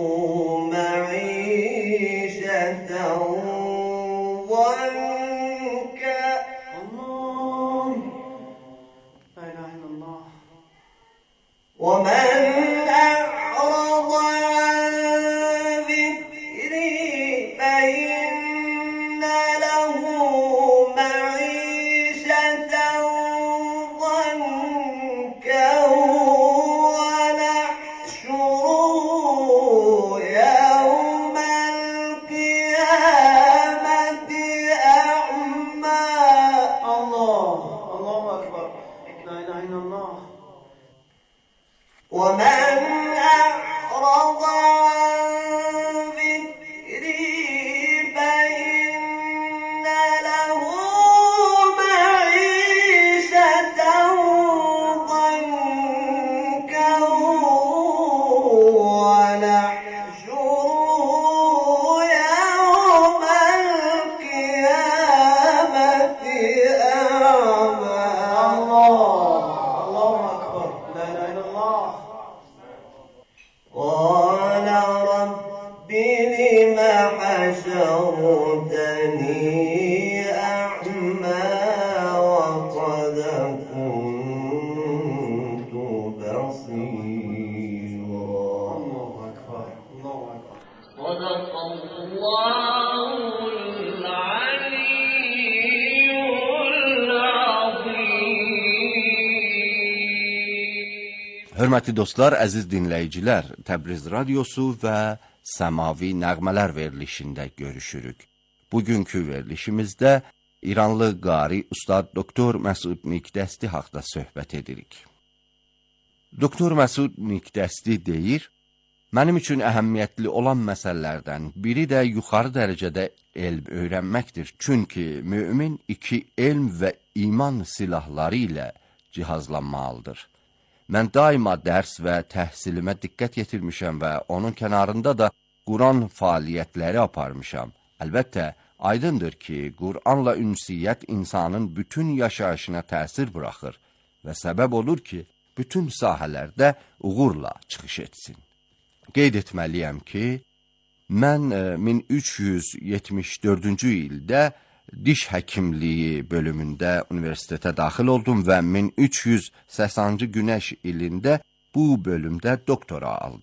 معيشة ضنكا. الله لا إله إلا الله. ومن أعرض عن ذكري فإن له معيشة ضنكا ونحشره يوم القيامة أعمى. الله الله أكبر لا إله إلا الله. ومن أعرض عن ذكري فإن له معيشة ضنكا ونحشره يوم القيامة أعمى. الله الله أكبر لا إله إلا الله. قال رب لم حشرتني أعمى وقد كنت بصيرا. الله أكبر الله أكبر. صدق الله العلي العظيم. Hörmətli dostlar, əziz dinləyicilər, Təbriz Radiosu və Səmavi Nəğmələr verilişində görüşürük. Bugünkü verilişimizdə İranlı qari Ustad Doktor Məsud Miqdəsti haqda söhbət edirik. Doktor Məsud Miqdəsti deyir, mənim üçün əhəmiyyətli olan məsələlərdən biri də yuxarı dərəcədə elm öyrənməkdir. Çünki mümin iki elm və iman silahları ilə cihazlanmalıdır. Mən daima dərs və təhsilimə diqqət yetirmişəm və onun kənarında da Quran fəaliyyətləri aparmışam. Əlbəttə, aydındır ki, Quranla ünsiyyət insanın bütün yaşayışına təsir buraxır və səbəb olur ki, bütün sahələrdə uğurla çıxış etsin. Qeyd etməliyəm ki, mən min üç yüz yetmiş dördüncü ildə diş həkimliyi bölümündə universitetə daxil oldum və min üç yüz səksəninci günəş ilində bu bölümdə doktora aldım.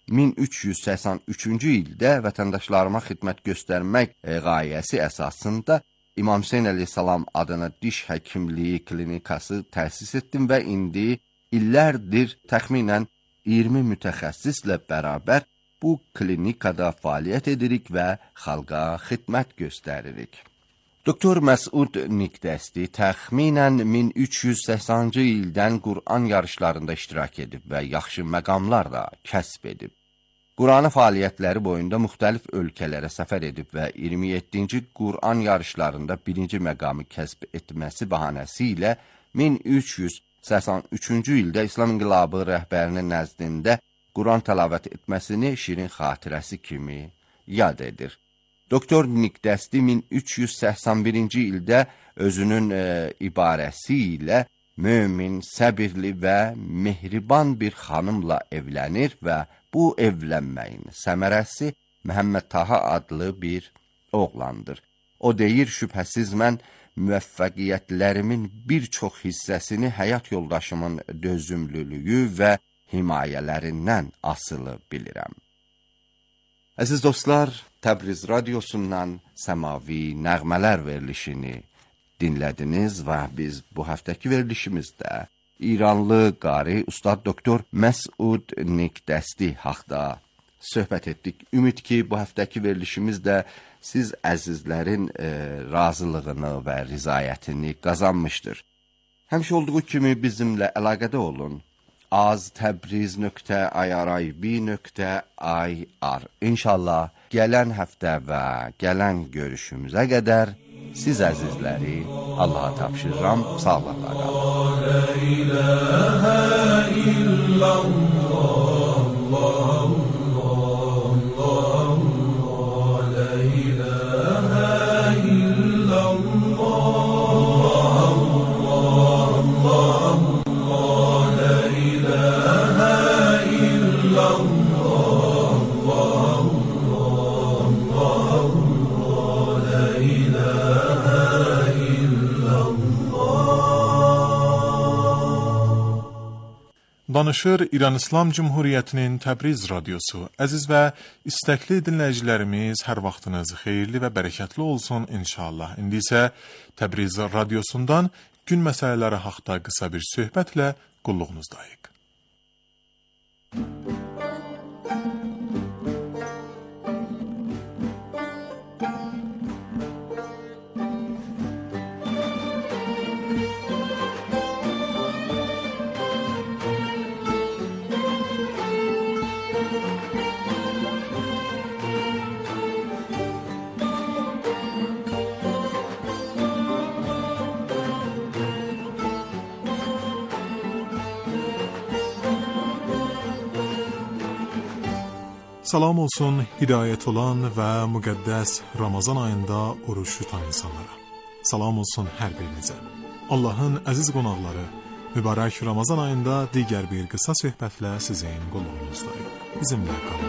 min üç yüz səksən üçüncü ildə vətəndaşlarıma xidmət göstərmək qayəsi əsasında İmam Hüseyn əleyhissalam adına diş həkimliyi klinikası təsis etdim və indi illərdir təxminən iyirmi mütəxəssislə bərabər bu klinikada fəaliyyət edirik və xalqa xidmət göstəririk. Doktor Məsud Niqdəsti təxminən min üç yüz səksəninci ildən Qur'an yarışlarında iştirak edib və yaxşı məqamlar da kəsb edib. Qur'anı fəaliyyətləri boyunda müxtəlif ölkələrə səfər edib və iyirmi yeddinci Qur'an yarışlarında birinci məqamı kəsb etməsi bəhanəsi ilə min üç yüz səksən üçüncü ildə İslam İnqilabı rəhbərinin nəzdində Qur'an təlavət etməsini şirin xatirəsi kimi yad edir. Doktor Niqdəsti min üç yüz səksən birinci ildə özünün e, ibarəsi ilə mömin, səbirli və mehriban bir xanımla evlənir və bu evlənməyin səmərəsi Məhəmməd Taha adlı bir oğlandır. O deyir, şübhəsiz mən müvəffəqiyyətlərimin bir çox hissəsini həyat yoldaşımın dözümlülüyü və himayələrindən asılı bilirəm. Əziz dostlar, Təbriz radiosundan səmavi nəğmələr verilişini dinlədiniz və biz bu həftəki verilişimizdə İranlı qari Ustad Doktor Məsud Niqdəsti haqda söhbət etdik. Ümid ki, bu həftəki verilişimiz də siz əzizlərin e, razılığını və rizayətini qazanmışdır. Həmişə olduğu kimi bizimlə əlaqədə olun. az təbriz nöqtə i r i b nöqtə i r. İnşallah gələn həftə və gələn görüşümüzə qədər siz əzizləri Allaha tapşırıram. Sağlıqla qalın. La ilahə illallah, Allah, la ilahə illallah, Allah, la ilahə illallah, la ilahə Danışır İran İslam Cumhuriyyətinin Təbriz radiosu. Əziz və istəkli dinləyicilərimiz, hər vaxtınız xeyirli və bərəkətli olsun inşallah. İndi isə Təbriz radiosundan gün məsələləri haqqında qısa bir söhbətlə qulluğunuzdayıq. Salam olsun hidayət olan və müqəddəs Ramazan ayında oruç tutan insanlara. Salam olsun hər birinizə. Allahın əziz qonaqları, mübarək Ramazan ayında digər bir qısa söhbətlə sizin qulluğunuzdayım. Bizimlə qalın.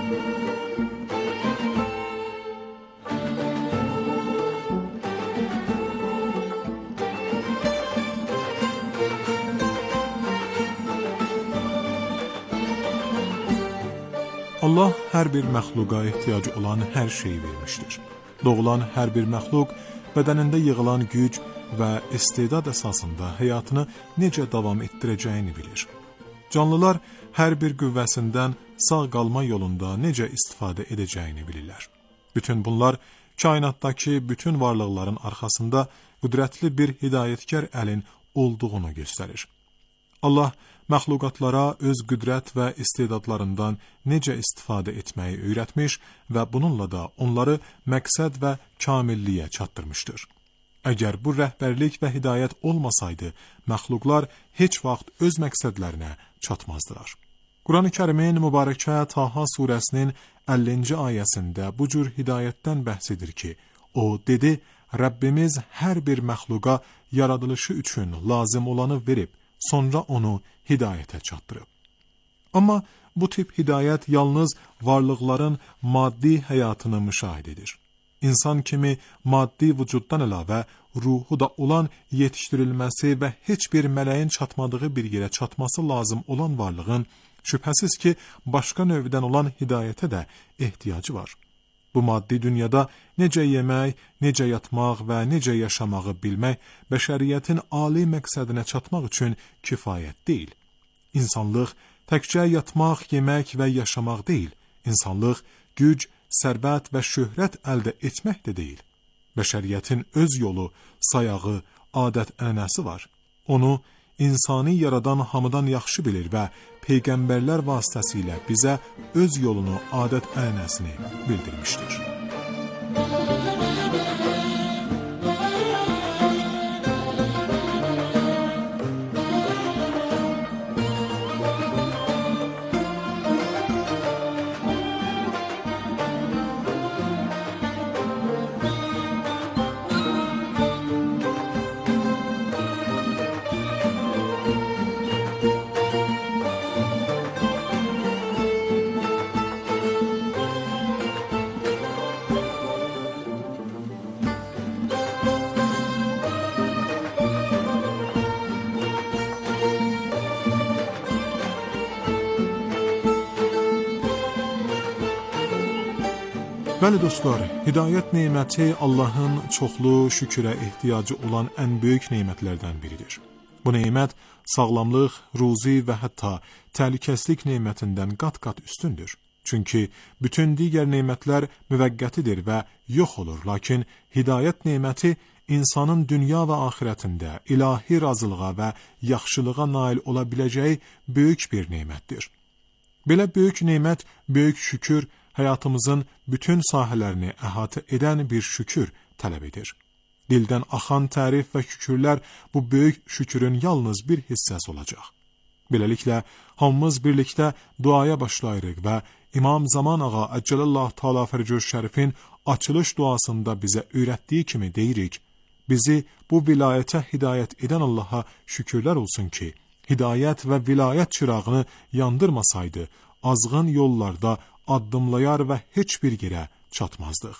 Allah hər bir məxluqa ehtiyacı olan hər şeyi vermişdir. Doğulan hər bir məxluq bədənində yığılan güc və istedad əsasında həyatını necə davam etdirəcəyini bilir. Canlılar hər bir qüvvəsindən sağ qalma yolunda necə istifadə edəcəyini bilirlər. Bütün bunlar kainatdakı bütün varlıqların arxasında qüdrətli bir hidayətkar əlin olduğunu göstərir. Allah məxluqatlara öz qüdrət və istedadlarından necə istifadə etməyi öyrətmiş və bununla da onları məqsəd və kamilliyə çatdırmışdır. Əgər bu rəhbərlik və hidayət olmasaydı, məxluqlar heç vaxt öz məqsədlərinə çatmazdılar. Quran-ı Kərimin mübarəkə Taha surəsinin əllinci ayəsində bu cür hidayətdən bəhs edir ki, o dedi, Rəbbimiz hər bir məxluqa yaradılışı üçün lazım olanı verib, sonra onu hidayətə çatdırıb. Amma bu tip hidayət yalnız varlıqların maddi həyatını müşahidə edir. İnsan kimi maddi vücuddan əlavə ruhu da olan yetişdirilməsi və heç bir mələyin çatmadığı bir yerə çatması lazım olan varlığın Şübhəsiz ki, başqa növdən olan hidayətə də ehtiyacı var. Bu maddi dünyada necə yemək, necə yatmaq və necə yaşamağı bilmək bəşəriyyətin ali məqsədinə çatmaq üçün kifayət deyil. İnsanlıq təkcə yatmaq, yemək və yaşamaq deyil. İnsanlıq güc, sərvət və şöhrət əldə etmək də deyil. Bəşəriyyətin öz yolu, sayağı, adət-ənənəsi var. Onu insani yaradan hamıdan yaxşı bilir və peyğəmbərlər vasitəsilə bizə öz yolunu, adət-ənənəsini bildirmişdir. Bəli dostlar, hidayət neməti Allahın çoxlu şükrə ehtiyacı olan ən böyük nemətlərdən biridir. Bu nemət sağlamlıq, ruzi və hətta təhlükəsizlik nemətindən qat-qat üstündür. Çünki bütün digər nemətlər müvəqqətidir və yox olur, lakin hidayət neməti insanın dünya və axirətində ilahi razılığa və yaxşılığa nail ola biləcəyi böyük bir nemətdir. Belə böyük nemət, böyük şükür, həyatımızın bütün sahələrini əhatə edən bir şükür tələb edir. Dildən axan tərif və şükürlər bu böyük şükürün yalnız bir hissəsi olacaq. Beləliklə, hamımız birlikdə duaya başlayırıq və İmam Zaman Ağa Əcəlallah Teala Fərcü Şərifin açılış duasında bizə öyrətdiyi kimi deyirik, bizi bu vilayətə hidayət edən Allaha şükürlər olsun ki, hidayət və vilayət çırağını yandırmasaydı, azğın yollarda addımlayar və heç bir yerə çatmazdıq.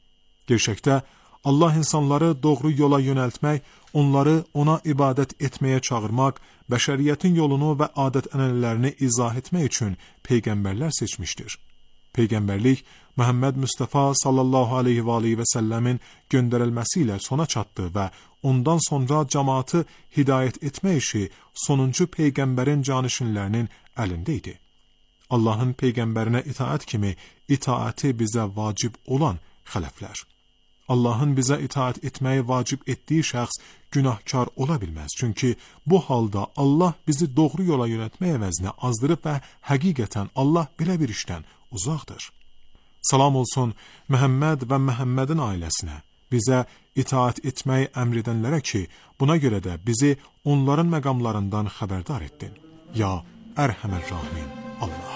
Gerçəkdə Allah insanları doğru yola yönəltmək, onları ona ibadət etməyə çağırmaq, bəşəriyyətin yolunu və adət-ənənələrini izah etmək üçün peyğəmbərlər seçmişdir. Peyğəmbərlik Məhəmməd Mustafa sallallahu aleyhi və aleyhi və səlləmin göndərilməsi ilə sona çatdı və ondan sonra cəmaatı hidayət etmək işi sonuncu peyğəmbərin canişinlərinin əlində idi. Allahın peyğəmbərinə itaət kimi itaəti bizə vacib olan xələflər. Allahın bizə itaət etməyi vacib etdiyi şəxs günahkar ola bilməz. Çünki bu halda Allah bizi doğru yola yönətmək əvəzinə azdırıb və həqiqətən Allah belə bir işdən uzaqdır. Salam olsun Məhəmməd və Məhəmmədin ailəsinə, bizə itaət etməyi əmr edənlərə ki, buna görə də bizi onların məqamlarından xəbərdar etdin. Ya Ərhəmər Rahimin Allah.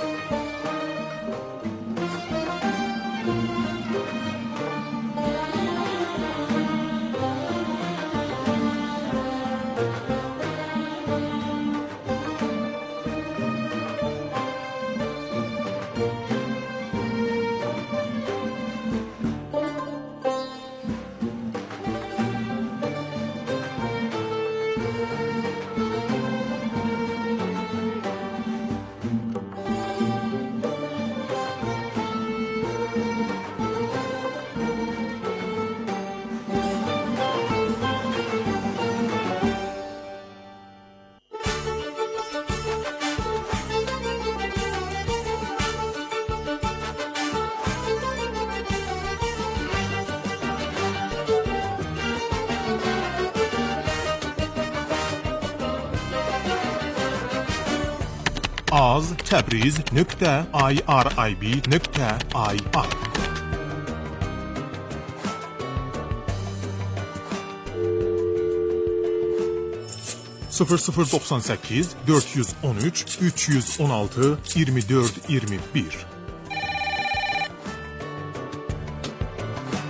az təbriz nöqtə irib nöqtə ir sıfır sıfır doxsan səkkiz dörd yüz on üç üç yüz on altı iyirmi dörd iyirmi bir